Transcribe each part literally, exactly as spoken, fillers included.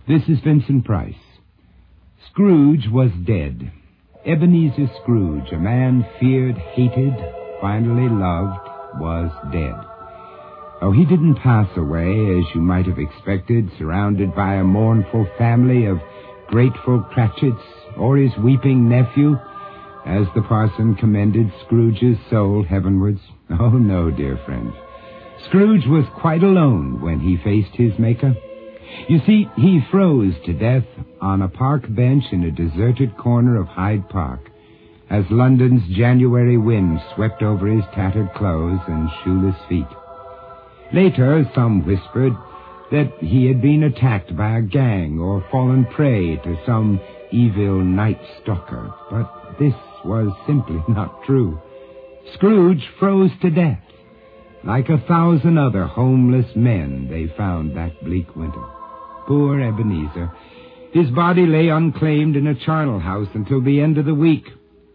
This is Vincent Price. Scrooge was dead. Ebenezer Scrooge, a man feared, hated, finally loved, was dead. Oh, he didn't pass away, as you might have expected, surrounded by a mournful family of grateful Cratchits, or his weeping nephew, as the parson commended Scrooge's soul heavenwards. Oh, no, dear friends. Scrooge was quite alone when he faced his Maker. You see, he froze to death on a park bench in a deserted corner of Hyde Park, as London's January wind swept over his tattered clothes and shoeless feet. Later, some whispered that he had been attacked by a gang or fallen prey to some evil night stalker, but this was simply not true. Scrooge froze to death. Like a thousand other homeless men they found that bleak winter. Poor Ebenezer. His body lay unclaimed in a charnel house until the end of the week.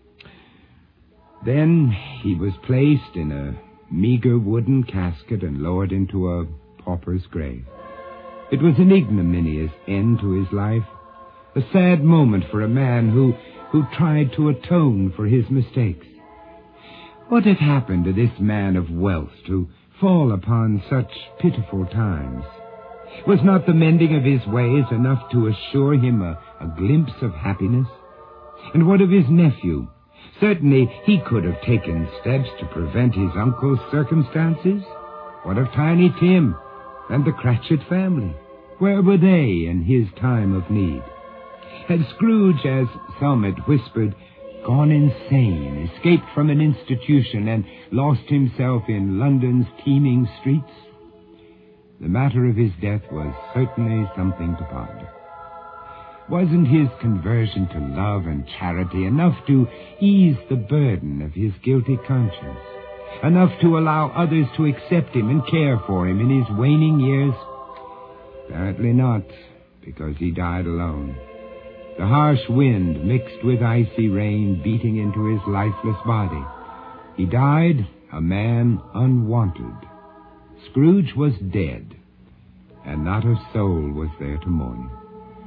Then he was placed in a meager wooden casket and lowered into a pauper's grave. It was an ignominious end to his life, a sad moment for a man who, who tried to atone for his mistakes. What had happened to this man of wealth to fall upon such pitiful times? Was not the mending of his ways enough to assure him a, a glimpse of happiness? And what of his nephew? Certainly he could have taken steps to prevent his uncle's circumstances. What of Tiny Tim and the Cratchit family? Where were they in his time of need? Had Scrooge, as some had whispered, gone insane, escaped from an institution, and lost himself in London's teeming streets? The matter of his death was certainly something to ponder. Wasn't his conversion to love and charity enough to ease the burden of his guilty conscience? Enough to allow others to accept him and care for him in his waning years? Apparently not, because he died alone. The harsh wind mixed with icy rain beating into his lifeless body. He died a man unwanted. Scrooge was dead, and not a soul was there to mourn him.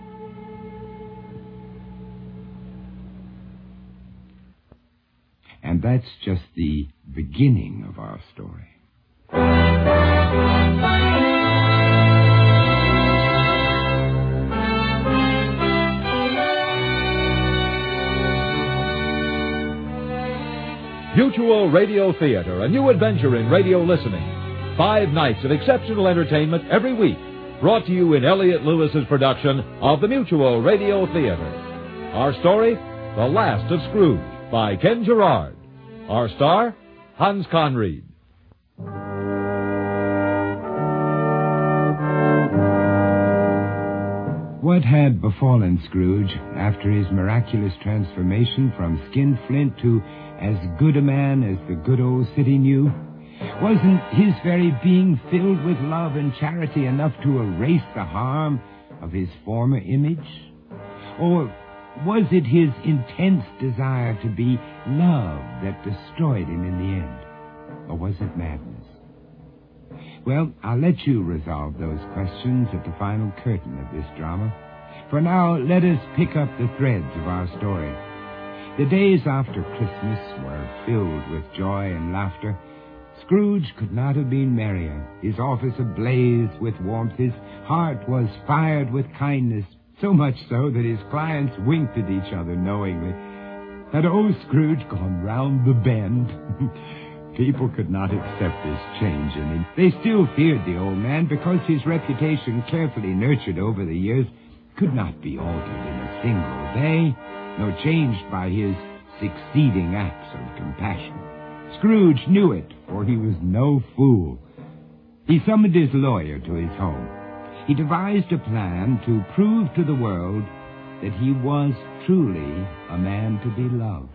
And that's just the beginning of our story. Mutual Radio Theater, a new adventure in radio listening. Five nights of exceptional entertainment every week. Brought to you in Elliott Lewis's production of the Mutual Radio Theater. Our story, The Last of Scrooge, by Ken Gerard. Our star, Hans Conried. What had befallen Scrooge after his miraculous transformation from skinflint to as good a man as the good old city knew? Wasn't his very being filled with love and charity enough to erase the harm of his former image? Or was it his intense desire to be loved that destroyed him in the end? Or was it madness? Well, I'll let you resolve those questions at the final curtain of this drama. For now, let us pick up the threads of our story. The days after Christmas were filled with joy and laughter. Scrooge could not have been merrier, his office ablaze with warmth, his heart was fired with kindness, so much so that his clients winked at each other knowingly. Had old Scrooge gone round the bend? People could not accept this change in him. They still feared the old man because his reputation, carefully nurtured over the years, could not be altered in a single day, nor changed by his succeeding acts of compassion. Scrooge knew it, for he was no fool. He summoned his lawyer to his home. He devised a plan to prove to the world that he was truly a man to be loved.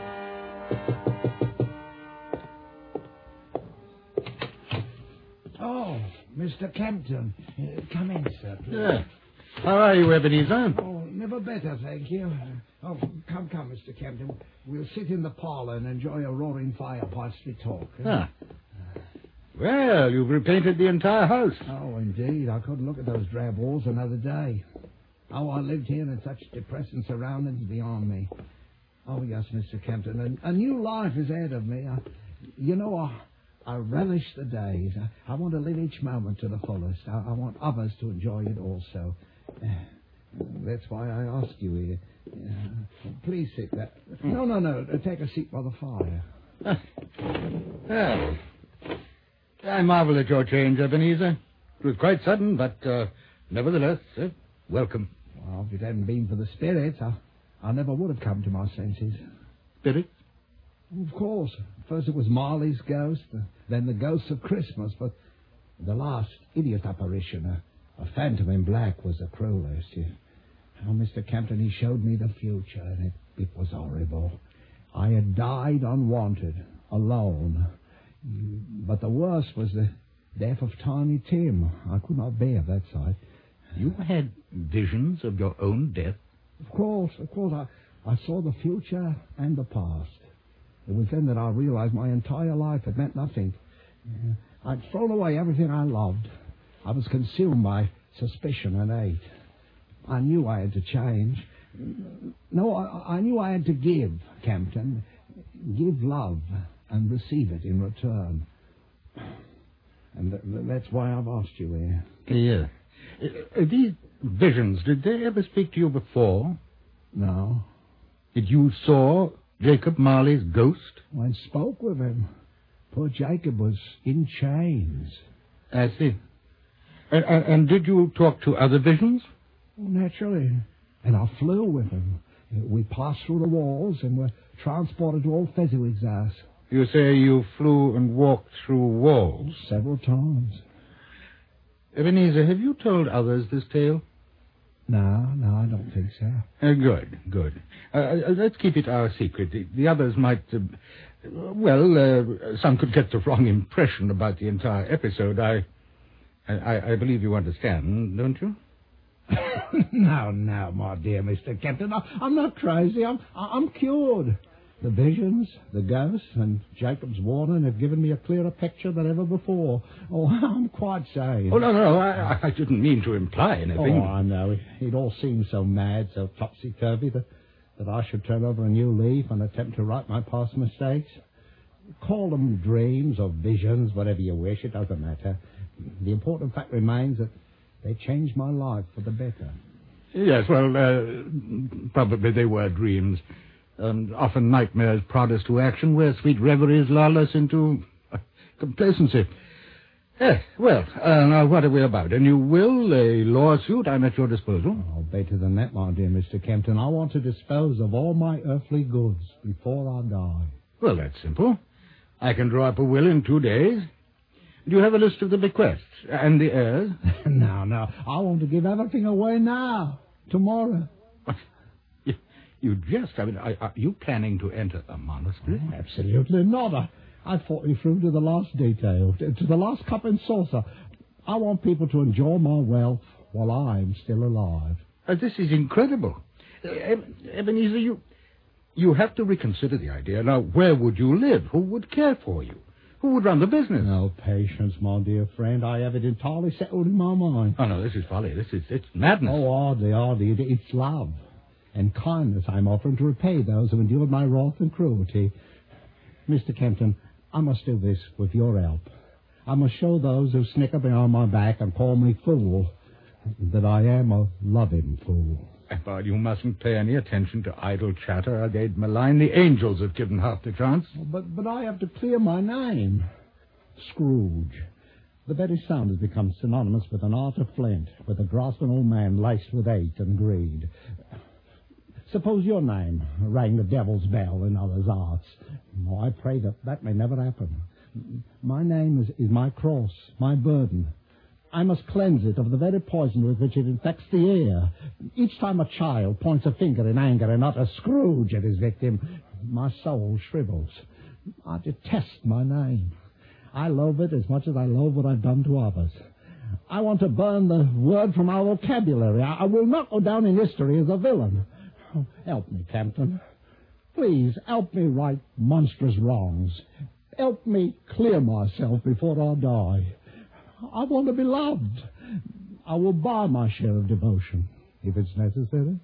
Oh, Mister Campton. Uh, come in, sir, please. Yeah. How are you, Ebenezer? Oh, never better, thank you. Oh, come, come, Mister Campton. We'll sit in the parlour and enjoy a roaring fire whilst we talk. Eh? Ah. Well, you've repainted the entire house. Oh, indeed. I couldn't look at those drab walls another day. how I lived here in such depressing surroundings beyond me. Oh, yes, Mister Kempton, a, a new life is ahead of me. I, you know, I, I relish the days. I, I want to live each moment to the fullest. I, I want others to enjoy it also. Uh, that's why I ask you here. Uh, please sit there. No, no, no. Take a seat by the fire. Well, I marvel at your change, Ebenezer. It was quite sudden, but uh, nevertheless, uh, welcome. Well, if it hadn't been for the spirits, I, I never would have come to my senses. Spirits? Of course. First it was Marley's ghost, then the ghosts of Christmas, but the last idiot apparition, a, a phantom in black, was the cruelest. You, oh, Mister Kempton, he showed me the future, and it, it was horrible. I had died unwanted, alone. But the worst was the death of Tiny Tim. I could not bear that sight. You had visions of your own death? Of course, of course. I, I saw the future and the past. It was then that I realized my entire life had meant nothing. I'd thrown away everything I loved. I was consumed by suspicion and hate. I knew I had to change. No, I, I knew I had to give, Kempton. Give love and receive it in return. And th- that's why I've asked you here. Yeah. Uh, these visions, did they ever speak to you before? No. Did you saw Jacob Marley's ghost? I spoke with him. Poor Jacob was in chains. I see. And, and, and did you talk to other visions? Well, naturally. And I flew with him. We passed through the walls and were transported to old Fezziwig's house. You say you flew and walked through walls? Several times. Ebenezer, have you told others this tale? No, no, I don't think so. Uh, good, good. Uh, uh, let's keep it our secret. The, the others might... Uh, well, uh, some could get the wrong impression about the entire episode. I, I, I believe you understand, don't you? No, no, my dear Mister Kempton. I, I'm not crazy. I'm, I'm cured. The visions, the ghosts, and Jacob's warning have given me a clearer picture than ever before. Oh, I'm quite sane. Oh, no, no, I, I didn't mean to imply anything. Oh, I know. It, it all seems so mad, so topsy-turvy, that, that I should turn over a new leaf and attempt to right my past mistakes. Call them dreams or visions, whatever you wish. It doesn't matter. The important fact remains that they changed my life for the better. Yes, well, uh, probably they were dreams. Um, often nightmares prod us to action where sweet reveries lull us into uh, complacency. Yes, well, uh, now what are we about? A new will, a lawsuit? I'm at your disposal. Oh, better than that, my dear Mister Kempton. I want to dispose of all my earthly goods before I die. Well, that's simple. I can draw up a will in two days. Do you have a list of the bequests and the heirs? No, no. I want to give everything away now, tomorrow. What? You, you just, I mean, are, are you planning to enter a monastery? Oh, absolutely not. I, I thought you through to the last detail, to, to the last cup and saucer. I want people to enjoy my wealth while I'm still alive. Uh, this is incredible. Uh, Ebenezer, you, you have to reconsider the idea. Now, where would you live? Who would care for you? Who would run the business? No, patience, my dear friend. I have it entirely settled in my mind. Oh, no, this is folly. This is, it's madness. Oh, hardly, hardly. It, it's love and kindness I'm offering to repay those who endured my wrath and cruelty. Mister Kempton, I must do this with your help. I must show those who snicker behind my back and call me fool that I am a loving fool. But you mustn't pay any attention to idle chatter, or they'd malign the angels if given half the chance. But but I have to clear my name. Scrooge. The very sound has become synonymous with an heart of flint, with a grasping old man laced with hate and greed. Suppose your name rang the devil's bell in others' hearts. Oh, I pray that that may never happen. My name is, is my cross, my burden. I must cleanse it of the very poison with which it infects the air. Each time a child points a finger in anger and utters Scrooge at his victim, my soul shrivels. I detest my name. I loathe it as much as I loathe what I've done to others. I want to burn the word from our vocabulary. I, I will not go down in history as a villain. Oh, help me, Captain. Please, help me right monstrous wrongs. Help me clear myself before I die. I want to be loved. I will buy my share of devotion. if it's necessary.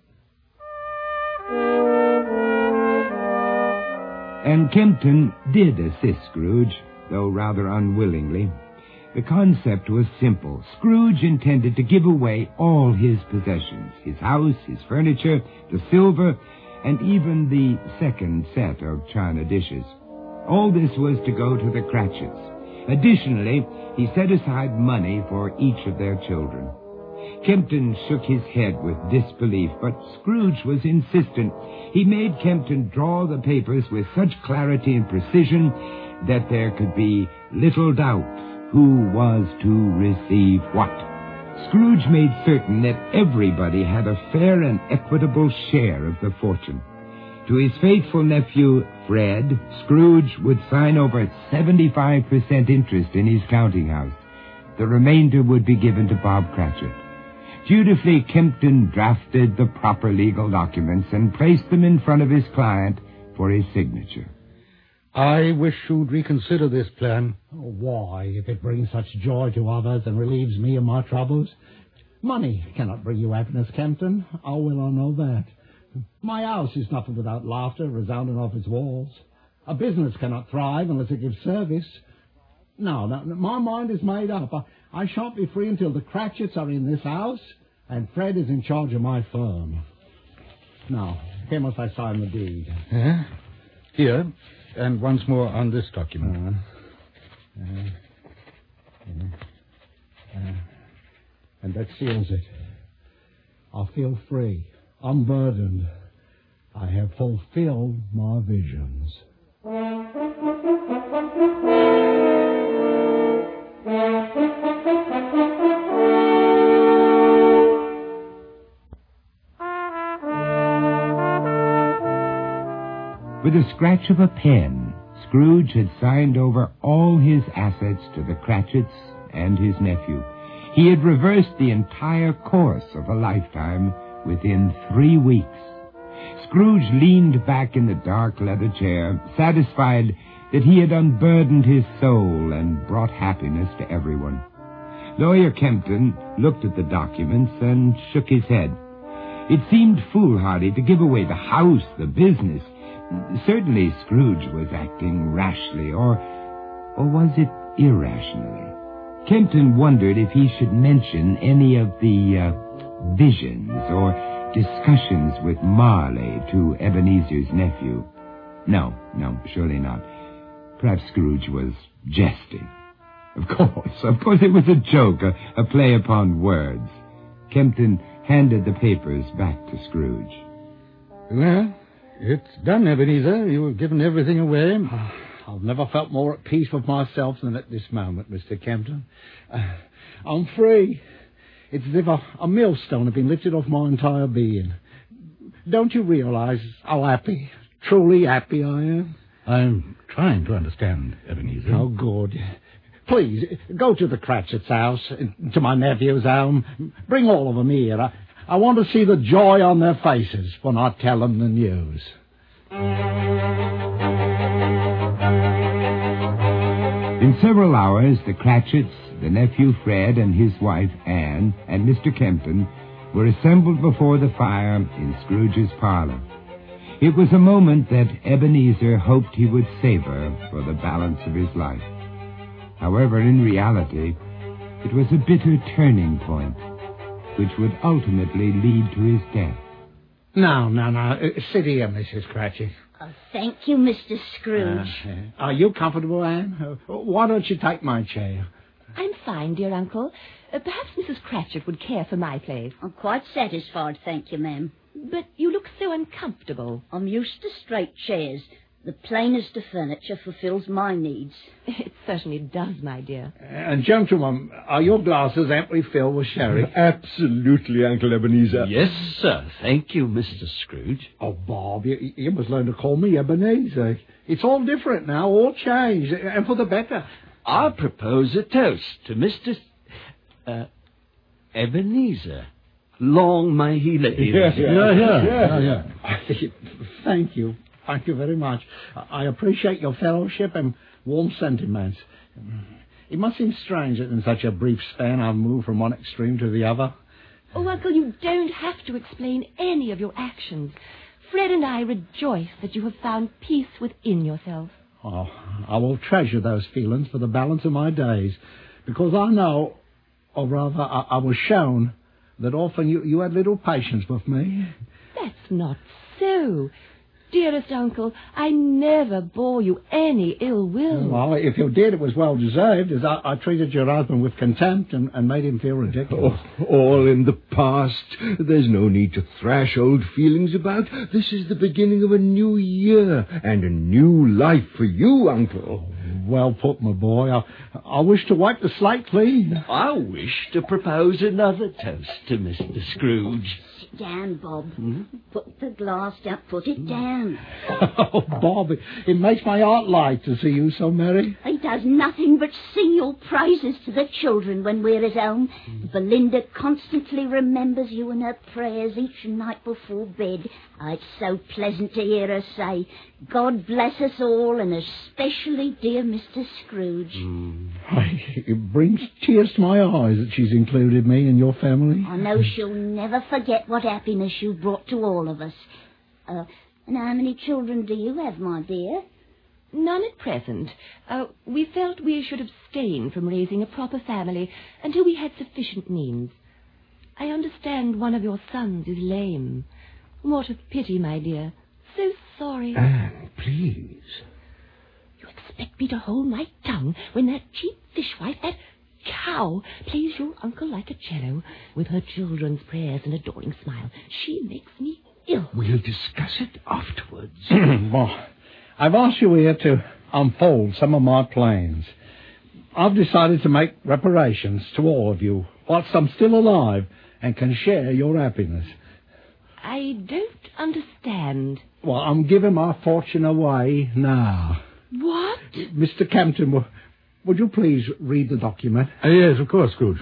And Kempton did assist Scrooge, though rather unwillingly. The concept was simple. Scrooge intended to give away all his possessions, his house, his furniture, the silver, and even the second set of china dishes. All this was to go to the Cratchits. Additionally, he set aside money for each of their children. Kempton shook his head with disbelief, but Scrooge was insistent. He made Kempton draw the papers with such clarity and precision that there could be little doubt who was to receive what. Scrooge made certain that everybody had a fair and equitable share of the fortune. To his faithful nephew, Fred, Scrooge would sign over seventy-five percent interest in his counting house. The remainder would be given to Bob Cratchit. Dutifully, Kempton drafted the proper legal documents and placed them in front of his client for his signature. I wish you'd reconsider this plan. Oh, why, if it brings such joy to others and relieves me of my troubles? Money cannot bring you happiness, Kempton. How will I know that? My house is nothing without laughter resounding off its walls. A business cannot thrive unless it gives service. No, no, my mind is made up. I, I shan't be free until the Cratchits are in this house, and Fred is in charge of my firm. Now, here must I sign the deed. Yeah? Here, and once more on this document. Uh, uh, uh, uh, and that seals it. I feel free, unburdened. I have fulfilled my visions. With a scratch of a pen, Scrooge had signed over all his assets to the Cratchits and his nephew. He had reversed the entire course of a lifetime within three weeks. Scrooge leaned back in the dark leather chair, satisfied that he had unburdened his soul and brought happiness to everyone. Lawyer Kempton looked at the documents and shook his head. It seemed foolhardy to give away the house, the business. Certainly Scrooge was acting rashly, or, or was it irrationally? Kempton wondered if he should mention any of the uh, visions or discussions with Marley to Ebenezer's nephew. No, no, surely not. Perhaps Scrooge was jesting. Of course, of course it was a joke, a, a play upon words. Kempton handed the papers back to Scrooge. Well, it's done, Ebenezer. You've given everything away. I've never felt more at peace with myself than at this moment, Mister Kempton. Uh, I'm free. It's as if a, a millstone had been lifted off my entire being. Don't you realize how happy, truly happy I am? I'm trying to understand, Ebenezer. Oh, good. Please, go to the Cratchits' house, to my nephew's home. Bring all of them here. I, I want to see the joy on their faces when I tell them the news. In several hours, the Cratchits, the nephew Fred and his wife Anne, and Mister Kempton were assembled before the fire in Scrooge's parlor. It was a moment that Ebenezer hoped he would savor for the balance of his life. However, in reality, it was a bitter turning point, which would ultimately lead to his death. No, no, no. Uh, sit here, Missus Cratchit. Oh, thank you, Mister Scrooge. Uh, are you comfortable, Anne? Uh, why don't you take my chair? I'm fine, dear uncle. Uh, perhaps Missus Cratchit would care for my place. I'm quite satisfied, thank you, ma'am. But you look so uncomfortable. I'm used to straight chairs. The plainest of furniture fulfills my needs. It certainly does, my dear. Uh, and gentlemen, are your glasses amply filled with sherry? Absolutely, Uncle Ebenezer. Yes, sir. Thank you, Mister Scrooge. Oh, Bob, you, you must learn to call me Ebenezer. It's all different now, all changed, and for the better. I propose a toast to Mister Uh, Ebenezer. Long may he live. Yeah, Yeah, yeah, yeah, yeah. Thank you. Thank you very much. I appreciate your fellowship and warm sentiments. It must seem strange that in such a brief span I've moved from one extreme to the other. Oh, Uncle, you don't have to explain any of your actions. Fred and I rejoice that you have found peace within yourself. Oh, I will treasure those feelings for the balance of my days, because I know, or rather, I, I was shown that often you, you had little patience with me. That's not so. Dearest Uncle, I never bore you any ill will. Well, if you did, it was well deserved, as I, I treated your husband with contempt and, and made him feel ridiculous. Oh, all in the past. There's no need to thrash old feelings about. This is the beginning of a new year and a new life for you, Uncle. Well put, my boy. I, I wish to wipe the slate clean. I wish to propose another toast to Mister Scrooge. Sit down, Bob. Hmm? Put the glass down. Put it down. Oh, Bob, it, it makes my heart light to see you so merry. He does nothing but sing your praises to the children when we're at home. Belinda constantly remembers you in her prayers each night before bed. Oh, it's so pleasant to hear her say, God bless us all, and especially dear Mister Scrooge. Mm. It brings tears to my eyes that she's included me in your family. I know she'll never forget what happiness you brought to all of us. Uh, and how many children do you have, my dear? None at present. Uh, we felt we should abstain from raising a proper family until we had sufficient means. I understand one of your sons is lame. What a pity, my dear. So sorry. Anne, please. You expect me to hold my tongue when that cheap fishwife, that cow, plays your uncle like a cello with her children's prayers and adoring smile. She makes me ill. We'll discuss it afterwards. Well, I've asked you here to unfold some of my plans. I've decided to make reparations to all of you whilst I'm still alive and can share your happiness. I don't understand. Well, I'm giving my fortune away now. What? Mister Campton, w- would you please read the document? Uh, yes, of course, Scrooge.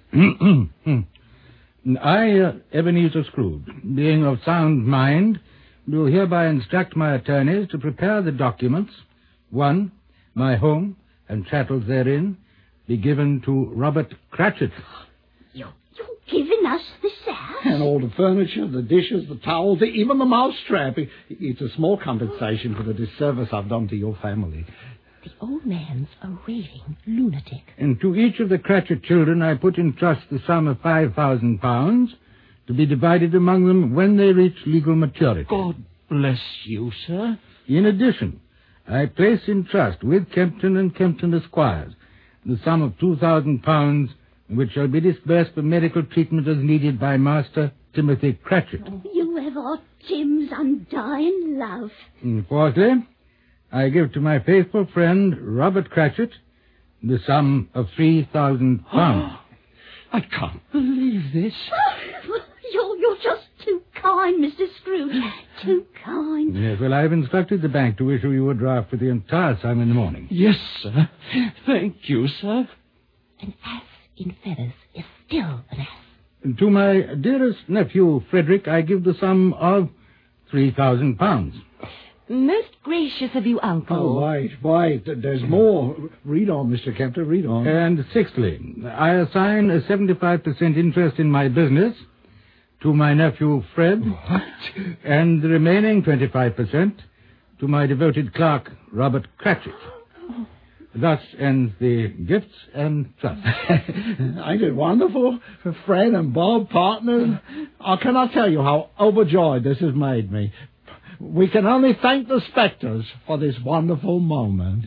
I, uh, Ebenezer Scrooge, being of sound mind, do hereby instruct my attorneys to prepare the documents. One, my home and chattels therein be given to Robert Cratchit. You're, you're giving us this house? And all the furniture, the dishes, the towels, even the mousetrap. It- It's a small compensation for the disservice I've done to your family. The old man's a raving lunatic. And to each of the Cratchit children I put in trust the sum of five thousand pounds to be divided among them when they reach legal maturity. God bless you, sir. In addition, I place in trust with Kempton and Kempton Esquires the sum of two thousand pounds, which shall be disbursed for medical treatment as needed by Master Timothy Cratchit. You have our Jim's undying love. And fourthly, I give to my faithful friend Robert Cratchit the sum of three thousand pounds. I can't believe this. You're, you're just too kind, Mister Scrooge. Too kind. Yes, well, I've instructed the bank to issue you a draft for the entire sum in the morning. Yes, sir. Thank you, sir. An ass in feathers is still an ass. And to my dearest nephew, Frederick, I give the sum of three thousand pounds. Most gracious of you, Uncle. Oh, wait, wait. There's more. Read on, Mister Kempton, read on. And sixthly, I assign a seventy-five percent interest in my business to my nephew, Fred. What? And the remaining twenty-five percent to my devoted clerk, Robert Cratchit. Thus ends the gifts and trust. Ain't it wonderful? Fred and Bob, partners. I cannot tell you how overjoyed this has made me. We can only thank the spectres for this wonderful moment.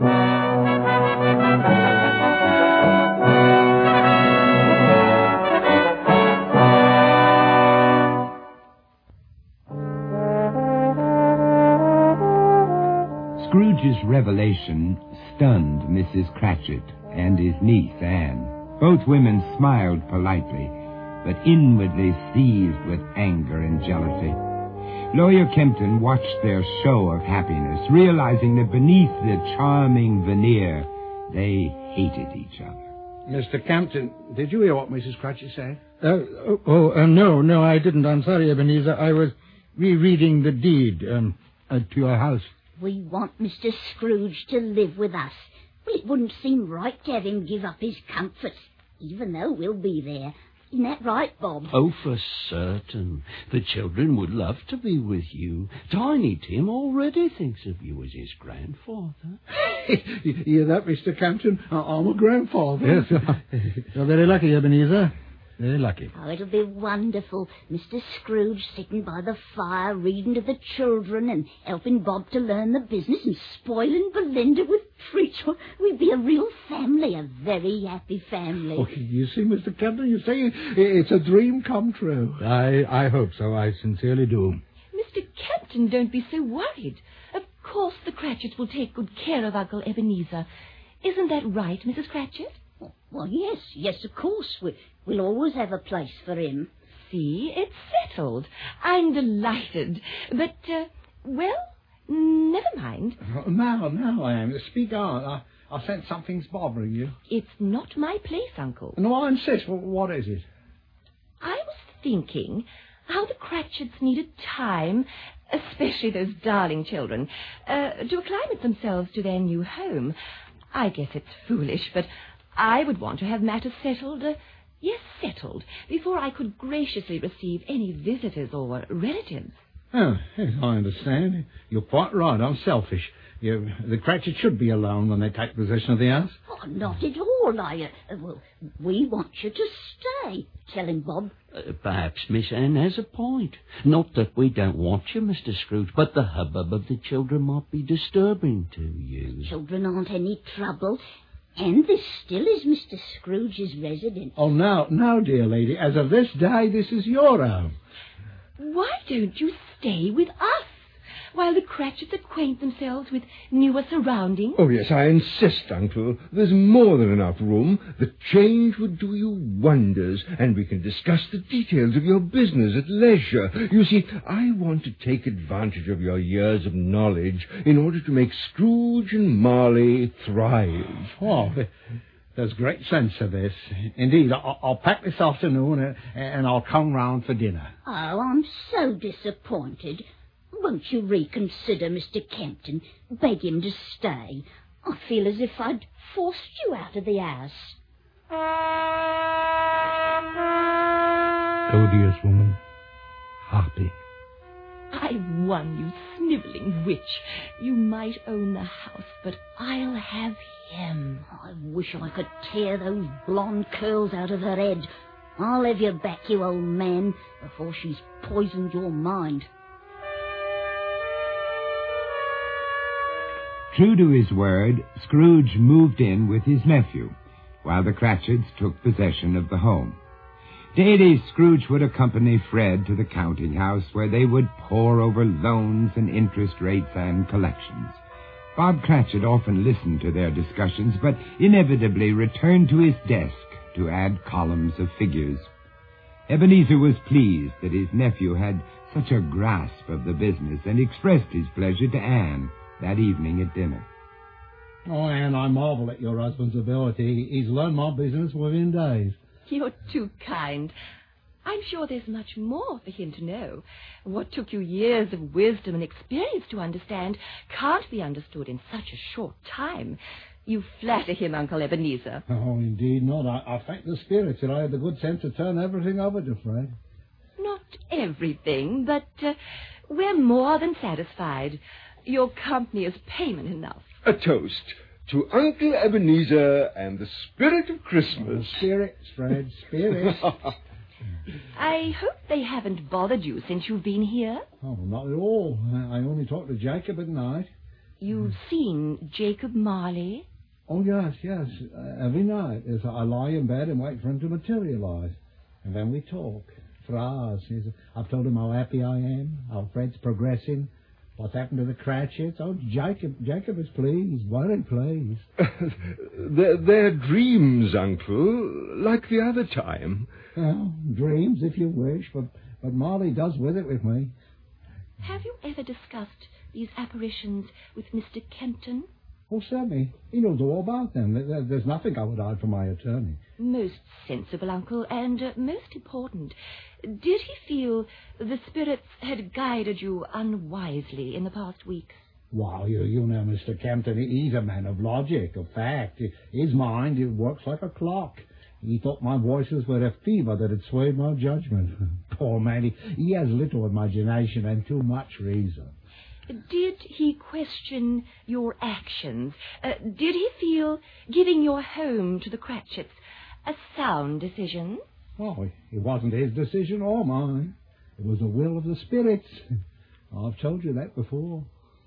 Scrooge's revelation stunned Missus Cratchit and his niece, Anne. Both women smiled politely, but inwardly seized with anger and jealousy. Lawyer Kempton watched their show of happiness, realizing that beneath the charming veneer, they hated each other. Mister Campton, did you hear what Missus Cratchit said? Uh, oh, oh uh, no, no, I didn't. I'm sorry, Ebenezer. I was rereading the deed um, uh, to your house. We want Mister Scrooge to live with us. Well, it wouldn't seem right to have him give up his comforts, even though we'll be there. Isn't that right, Bob? Oh, for certain. The children would love to be with you. Tiny Tim already thinks of you as his grandfather. You hear that, Mister Campton? I'm a grandfather. Yes. You're very lucky, Ebenezer. Very lucky. Oh, it'll be wonderful. Mister Scrooge sitting by the fire, reading to the children and helping Bob to learn the business and spoiling Belinda with treats. We'd be a real family, a very happy family. Oh, you see, Mister Campton, you say it's a dream come true. I, I hope so. I sincerely do. Mister Campton, don't be so worried. Of course the Cratchits will take good care of Uncle Ebenezer. Isn't that right, Missus Cratchit? Well, yes, yes, of course. We, we'll always have a place for him. See, it's settled. I'm delighted. But, uh, well, never mind. Now, now, I am. Speak on. I, I sense something's bothering you. It's not my place, Uncle. No, I insist. Well, what is it? I was thinking how the Cratchits needed time, especially those darling children, uh, to acclimate themselves to their new home. I guess it's foolish, but I would want to have matters settled, uh, yes, settled, before I could graciously receive any visitors or relatives. Oh, yes, I understand. You're quite right. I'm selfish. You, the Cratchits should be alone when they take possession of the house. Oh, not at all. I, uh, well, we want you to stay. Tell him, Bob. Uh, perhaps Miss Anne has a point. Not that we don't want you, Mister Scrooge, but the hubbub of the children might be disturbing to you. Children aren't any trouble. And this still is Mister Scrooge's residence. Oh, no, no, dear lady. As of this day, this is your home. Why don't you stay with us while the Cratchits acquaint themselves with newer surroundings? Oh, yes, I insist, Uncle. There's more than enough room. The change would do you wonders, and we can discuss the details of your business at leisure. You see, I want to take advantage of your years of knowledge in order to make Scrooge and Marley thrive. Oh, there's great sense to this. Indeed, I'll, I'll pack this afternoon and, and I'll come round for dinner. Oh, I'm so disappointed. Won't you reconsider, Mister Campton? Beg him to stay. I feel as if I'd forced you out of the house. Odious woman. Harpy. I've won, you snivelling witch. You might own the house, but I'll have him. I wish I could tear those blonde curls out of her head. I'll have you back, you old man, before she's poisoned your mind. True to his word, Scrooge moved in with his nephew, while the Cratchits took possession of the home. Daily, Scrooge would accompany Fred to the counting house, where they would pore over loans and interest rates and collections. Bob Cratchit often listened to their discussions, but inevitably returned to his desk to add columns of figures. Ebenezer was pleased that his nephew had such a grasp of the business, and expressed his pleasure to Anne that evening at dinner. Oh, Anne, I marvel at your husband's ability. He's learned my business within days. You're too kind. I'm sure there's much more for him to know. What took you years of wisdom and experience to understand can't be understood in such a short time. You flatter him, Uncle Ebenezer. Oh, indeed not. I, I thank the spirits that I had the good sense to turn everything over to Fred. Not everything, but uh, we're more than satisfied. Your company is payment enough. A toast to Uncle Ebenezer and the spirit of Christmas. Oh, spirits, Fred, spirits. I hope they haven't bothered you since you've been here. Oh, not at all. I only talk to Jacob at night. You've seen Jacob Marley? Oh, yes, yes. Uh, every night as I lie in bed and wait for him to materialize. And then we talk for hours. He's, I've told him how happy I am, how Fred's progressing, what's happened to the Cratchits. Oh, Jacob, Jacob is pleased, very pleased. they're, they're dreams, Uncle, like the other time. Well, dreams, if you wish, but, but Marley does with it with me. Have you ever discussed these apparitions with Mister Kempton? Oh, certainly. He knows all about them. There, there's nothing I would hide from my attorney. Most sensible, Uncle, and uh, most important. Did he feel the spirits had guided you unwisely in the past weeks? Well, you, you know, Mister Kempton, he's a man of logic, of fact. His mind, it works like a clock. He thought my voices were a fever that had swayed my judgment. Poor man, he, he has little imagination and too much reason. Did he question your actions? Uh, did he feel giving your home to the Cratchits a sound decision? Oh, it wasn't his decision or mine. It was the will of the spirits. I've told you that before.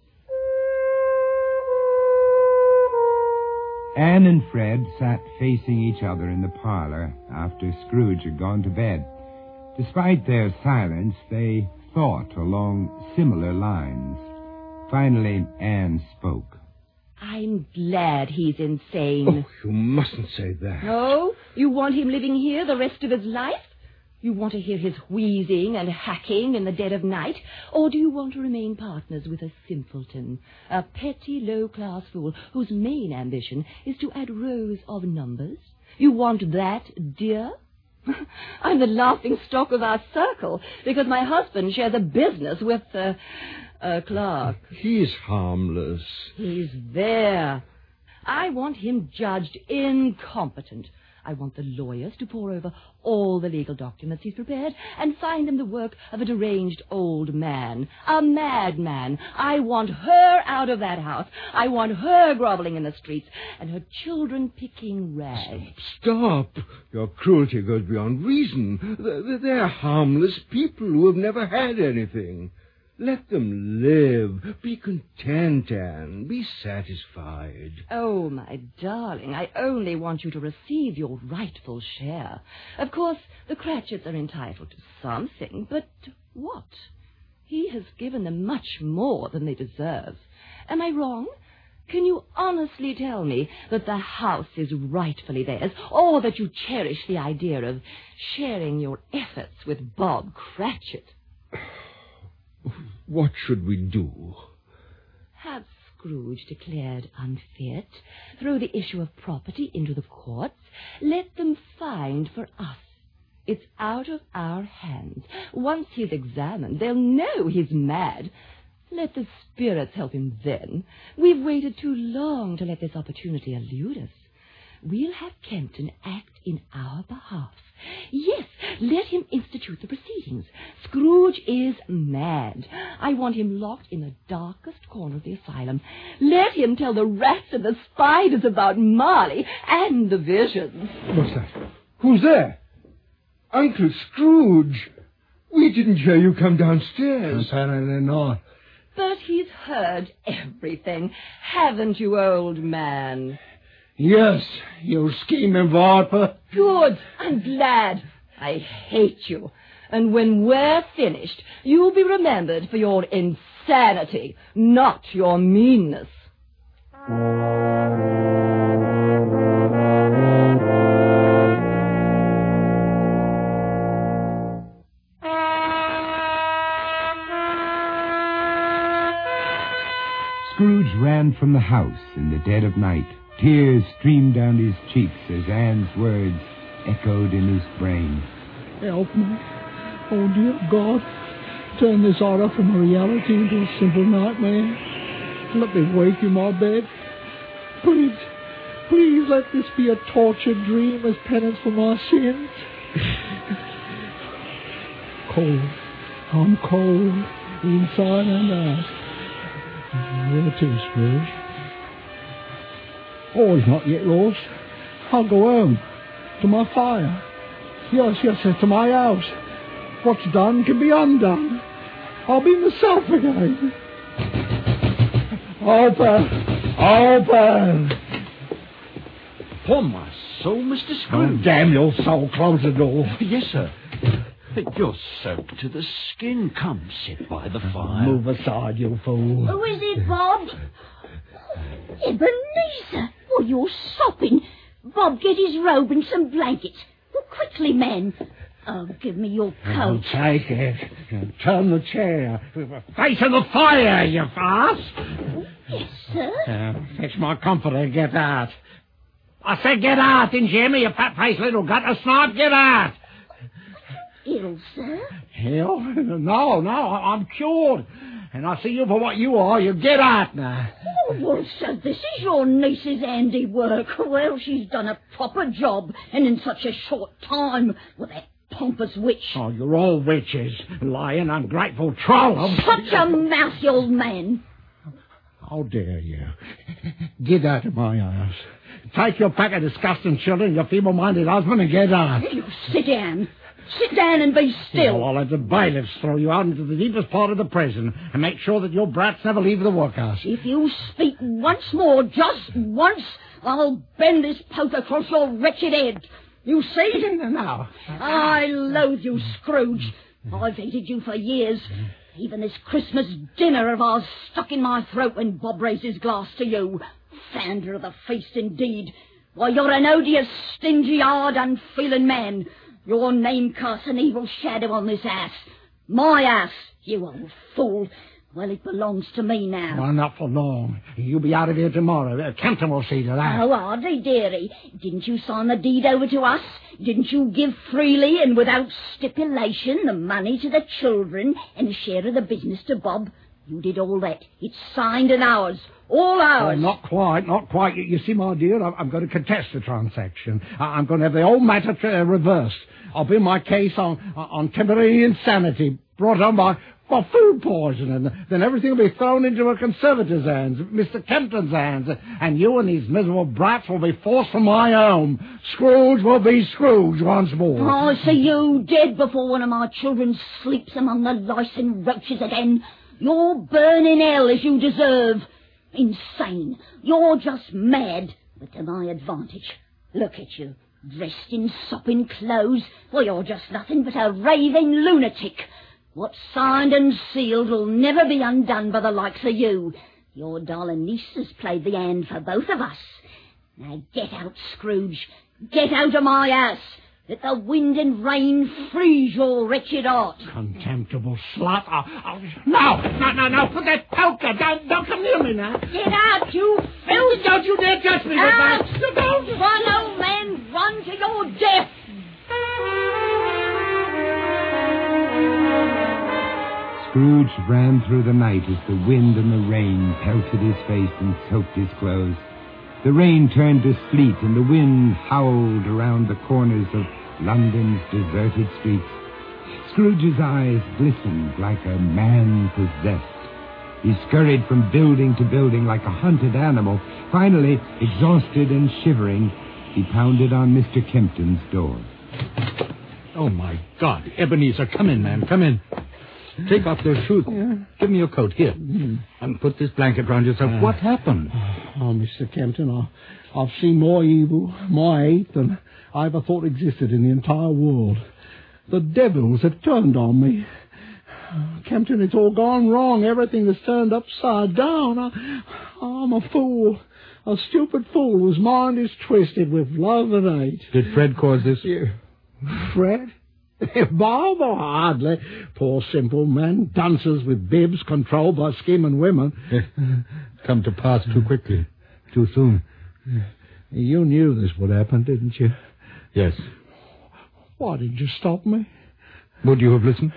Anne and Fred sat facing each other in the parlor after Scrooge had gone to bed. Despite their silence, they thought along similar lines. Finally, Anne spoke. I'm glad he's insane. Oh, you mustn't say that. No? You want him living here the rest of his life? You want to hear his wheezing and hacking in the dead of night? Or do you want to remain partners with a simpleton, a petty, low-class fool whose main ambition is to add rows of numbers? You want that, dear? I'm the laughing stock of our circle because my husband shares a business with uh, a clerk. He's harmless. He's there. I want him judged incompetent. I want the lawyers to pore over all the legal documents he's prepared and find them the work of a deranged old man, a madman. I want her out of that house. I want her groveling in the streets and her children picking rags. Stop. Your cruelty goes beyond reason. They're, they're harmless people who have never had anything. Let them live. Be content, Anne. Be satisfied. Oh, my darling, I only want you to receive your rightful share. Of course, the Cratchits are entitled to something, but what? He has given them much more than they deserve. Am I wrong? Can you honestly tell me that the house is rightfully theirs, or that you cherish the idea of sharing your efforts with Bob Cratchit? What should we do? Have Scrooge declared unfit, throw the issue of property into the courts, let them find for us. It's out of our hands. Once he's examined, they'll know he's mad. Let the spirits help him then. We've waited too long to let this opportunity elude us. We'll have Kempton act in our behalf. Yes, let him institute the proceedings. Scrooge is mad. I want him locked in the darkest corner of the asylum. Let him tell the rats and the spiders about Marley and the visions. What's that? Who's there? Uncle Scrooge. We didn't hear you come downstairs. Apparently not. But he's heard everything. Haven't you, old man? Yes, you scheming viper. Good. I'm glad. I hate you. And when we're finished, you'll be remembered for your insanity, not your meanness. Scrooge ran from the house in the dead of night. Tears streamed down his cheeks as Anne's words echoed in his brain. Help me. Oh, dear God. Turn this horror from a reality into a simple nightmare. Let me wake in my bed. Please, please let this be a tortured dream as penance for my sins. Cold. I'm cold, inside and out. Where to, Scrooge? Oh, he's not yet lost. I'll go home. To my fire. Yes, yes, sir, to my house. What's done can be undone. I'll be myself again. Open! Open! Upon my soul, Mister Oh, Scrooge. damn your soul. Close the door. Yes, sir. You're soaked to the skin. Come, sit by the fire. Move aside, you fool. Who is it, Bob? Ebenezer! Oh, you're sopping. Bob, get his robe and some blankets. Oh, quickly, men. Oh, give me your I'll coat. take it. Turn the chair. Facing the fire, you farce. Yes, sir. Uh, fetch my comforter and get out. I said get out, didn't you hear me, you fat-faced little gutter snipe? Get out. Ill, sir? Hell, no, no, I'm cured. and I see you for what you are. You get out now. Oh, well, so this is your niece's handiwork. Well, she's done a proper job, and in such a short time, with that pompous witch. Oh, you're all witches, lying, ungrateful troll. Shut your mouth, you old man. How dare you? Get out of my house. Take your pack of disgusting children, your feeble-minded husband, and get out. You sit down. Sit down and be still. Oh, I'll have the bailiffs throw you out into the deepest part of the prison and make sure that your brats never leave the workhouse. If you speak once more, just once, I'll bend this poke across your wretched head. You see? No. I loathe you, Scrooge. I've hated you for years. Even this Christmas dinner of ours stuck in my throat when Bob raised his glass to you. Founder of the feast, indeed. Why, you're an odious, stingy, hard, unfeeling man. Your name casts an evil shadow on this ass. My ass, you old fool. Well, it belongs to me now. Well, not for long. You'll be out of here tomorrow. Uh, Campton will see to that. Oh, Hardly, dearie. Didn't you sign the deed over to us? Didn't you give freely and without stipulation the money to the children and a share of the business to Bob? You did all that. It's signed and ours. All ours. Oh, not quite, not quite. You, you see, my dear, I'm, I'm going to contest the transaction. I, I'm going to have the whole matter uh, reversed. I'll bring my case on on temporary insanity brought on by for food poisoning. Then everything will be thrown into a conservator's hands, Mister Kempton's hands, and you and these miserable brats will be forced from my home. Scrooge will be Scrooge once more. Oh, I see you dead before one of my children sleeps among the lice and roaches again. You'll burn in hell as you deserve. Insane. You're just mad, but to my advantage. Look at you, dressed in sopping clothes. Well, you're just nothing but a raving lunatic. What's signed and sealed will never be undone by the likes of you. Your darling niece has played the hand for both of us. Now get out, Scrooge. Get out of my house. Let the wind and rain freeze your wretched heart. Contemptible slut. I'll, I'll... No, no, no, no. Put that poker. Don't, don't come near me now. Get out, you filth. Don't you dare touch me with Out. that. Don't. Run, old man. Run to your death. Scrooge ran through the night as the wind and the rain pelted his face and soaked his clothes. The rain turned to sleet, and the wind howled around the corners of London's deserted streets. Scrooge's eyes glistened like a man possessed. He scurried from building to building like a hunted animal. Finally, exhausted and shivering, he pounded on Mister Kempton's door. Oh, my God. Ebenezer, come in, man, come in. Take off those shoes. Yeah. Give me your coat. Here. Mm. And put this blanket round yourself. Uh, what happened? Oh, Mister Kempton, I, I've seen more evil, more hate than I ever thought existed in the entire world. The devils have turned on me. Kempton, it's all gone wrong. Everything has turned upside down. I, I'm a fool. A stupid fool whose mind is twisted with love and hate. Did Fred cause this? Yeah. Fred? Bob, or hardly. Poor simple man, dunces with bibs controlled by scheming women. Come to pass too quickly, too soon. You knew this would happen, didn't you? Yes. Why didn't you stop me? Would you have listened?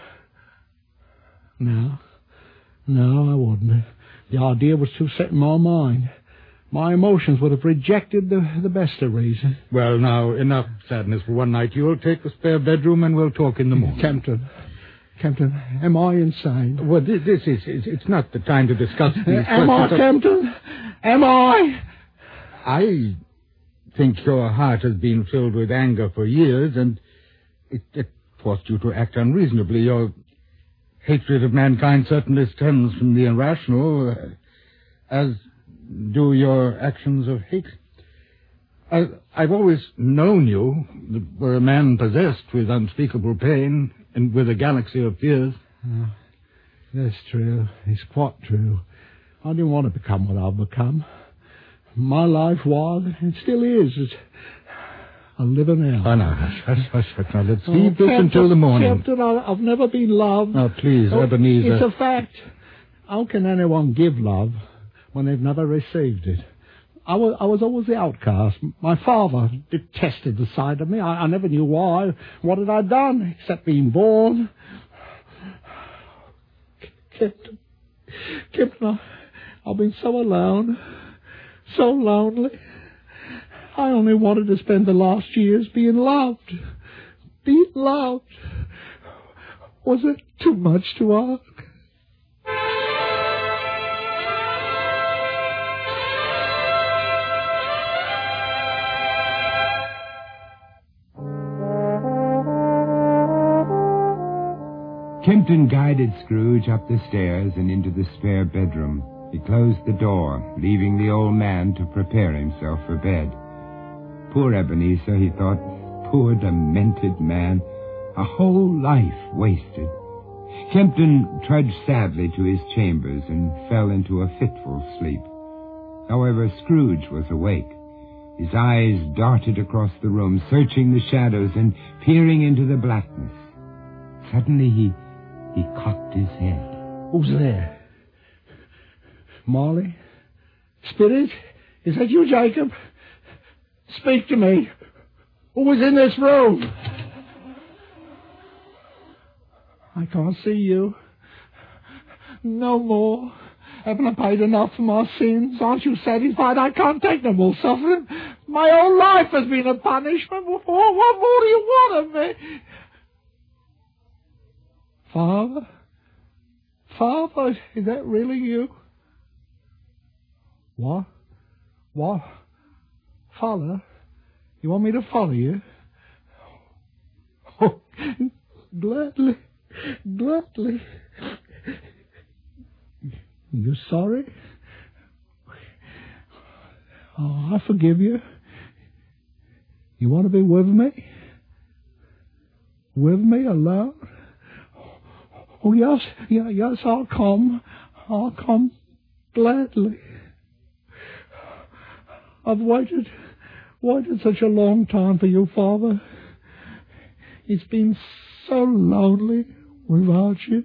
No. No, I wouldn't. The idea was too set in my mind. My emotions would have rejected the, the best of reason. Well, now, enough sadness for one night. You'll take the spare bedroom and we'll talk in the morning. Kempton, Kempton, am I insane? Well, this, this is, it's not the time to discuss these uh, Am I, of... Kempton? Am I? I think your heart has been filled with anger for years, and it, it forced you to act unreasonably. Your hatred of mankind certainly stems from the irrational, uh, as... do your actions of hate. I, I've always known you were a man possessed with unspeakable pain and with a galaxy of fears. Oh, that's true. It's quite true. I didn't want to become what I've become. My life was, and still is, is a living hell. Oh, no, hush, hush, hush, hush. Now, let's oh, leave this Captain, until the morning. Captain, I, I've never been loved. Oh, please, oh, Ebenezer. It's a fact. How can anyone give love when they've never received it? I was, I was always the outcast. My father detested the sight of me. I, I never knew why. What had I done except being born? Captain, Kipton, I, I've been so alone, so lonely. I only wanted to spend the last years being loved. Being loved. Was it too much to ask? Kempton guided Scrooge up the stairs and into the spare bedroom. He closed the door, leaving the old man to prepare himself for bed. Poor Ebenezer, he thought. Poor demented man. A whole life wasted. Kempton trudged sadly to his chambers and fell into a fitful sleep. However, Scrooge was awake. His eyes darted across the room, searching the shadows and peering into the blackness. Suddenly he... he cocked his head. Who's there? Molly? Spirit? Is that you, Jacob? Speak to me. Who was in this room? I can't see you. No more. Haven't I paid enough for my sins? Aren't you satisfied? I can't take no more suffering. My whole life has been a punishment. What, what more do you want of me? Father? Father, is that really you? What? What? Follow? You want me to follow you? Oh, gladly, gladly. You sorry? Oh, I forgive you. You want to be with me? With me alone? Oh, yes, yeah, yes, I'll come. I'll come gladly. I've waited, waited such a long time for you, Father. It's been so lonely without you.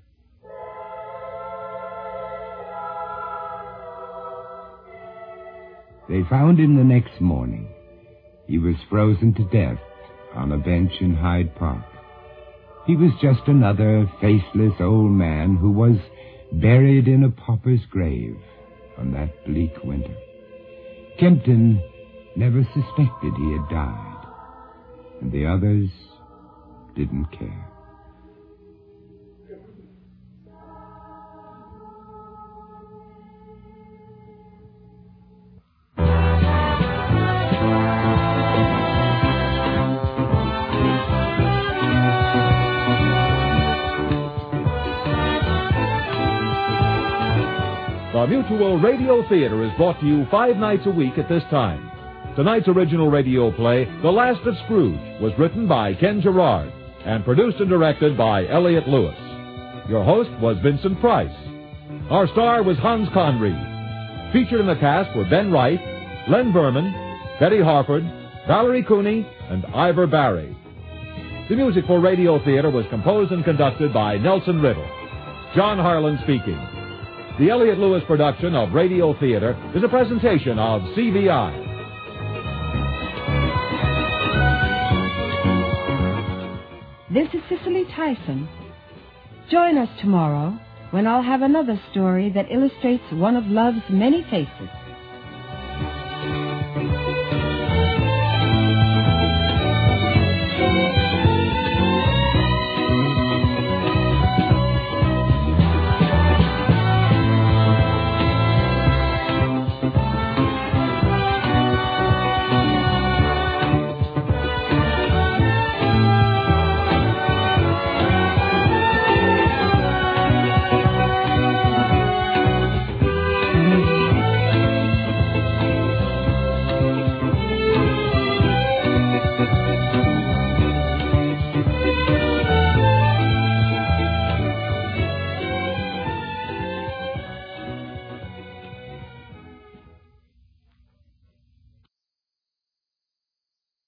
They found him the next morning. He was frozen to death on a bench in Hyde Park. He was just another faceless old man who was buried in a pauper's grave on that bleak winter. Kempton never suspected he had died, and the others didn't care. The Mutual Radio Theater is brought to you five nights a week at this time. Tonight's original radio play, The Last of Scrooge, was written by Ken Gerard and produced and directed by Elliott Lewis. Your host was Vincent Price. Our star was Hans Conried. Featured in the cast were Ben Wright, Len Berman, Betty Harford, Valerie Cooney, and Ivor Barry. The music for Radio Theater was composed and conducted by Nelson Riddle. John Harlan speaking. The Elliott Lewis production of Radio Theater is a presentation of C B I. This is Cicely Tyson. Join us tomorrow when I'll have another story that illustrates one of love's many faces.